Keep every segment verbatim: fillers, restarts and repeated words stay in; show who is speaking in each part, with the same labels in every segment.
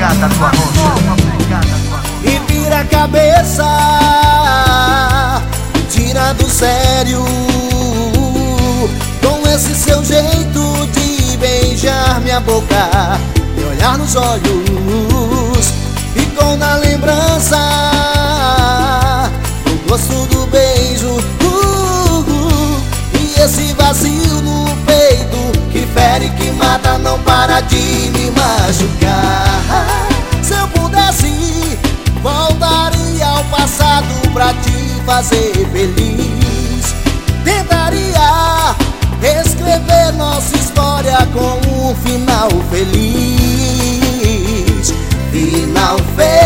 Speaker 1: pegada tua nova pegada tua.
Speaker 2: E vira a cabeça, tira do sério, com esse seu jeito de beijar minha boca, me olhar nos olhos, ficou na lembrança o gosto do beijo, uh, uh, e esse vazio no peito que fere, que mata, não para de me machucar. Se eu pudesse, voltaria ao passado pra te fazer feliz. Tentaria escrever nossa história com um final feliz. Final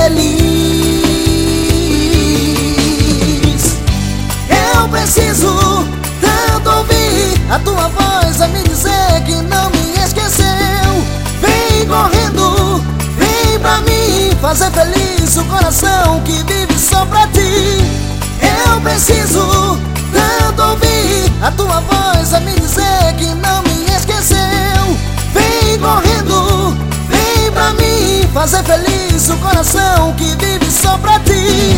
Speaker 2: feliz. Eu preciso tanto ouvir a tua voz a me dizer que não me esqueceu. Vem correndo, vem pra mim fazer feliz o coração que vive só pra ti. Eu preciso tanto ouvir a tua voz a me dizer que não me esqueceu. Vem correndo, vem pra mim fazer feliz o coração que vive só pra ti.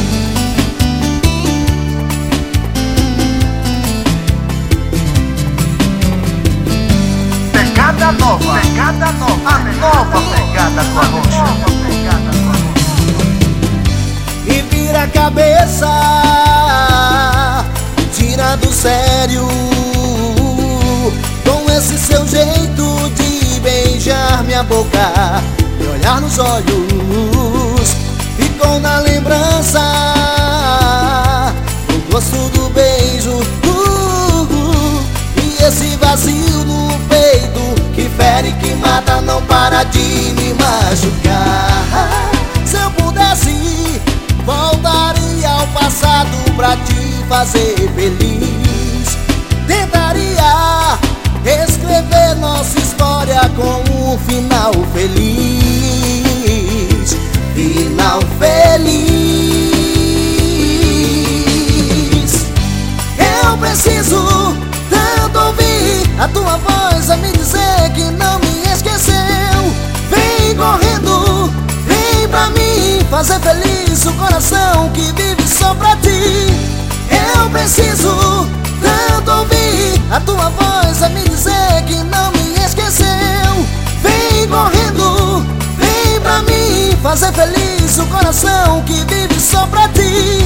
Speaker 1: Pegada nova, pegada nova, a nova pegada tua nova pegada tua.
Speaker 2: E vira a cabeça, tira do sério, com esse seu jeito de beijar minha boca, me olhar nos olhos, ficou na lembrança o gosto do beijo, uh, uh, e esse vazio no peito que fere, que mata, não para de me machucar. Se eu pudesse, voltaria ao passado pra te fazer feliz. Tentaria escrever nossa história com um final feliz. Final feliz. Eu preciso tanto ouvir a tua voz a me dizer que não me esqueceu. Vem correndo, vem pra mim fazer feliz o coração que vive só pra ti. Eu preciso tanto ouvir a tua voz a me dizer que não me esqueceu. Vem correndo, vem pra mim fazer feliz o coração que vive só pra ti.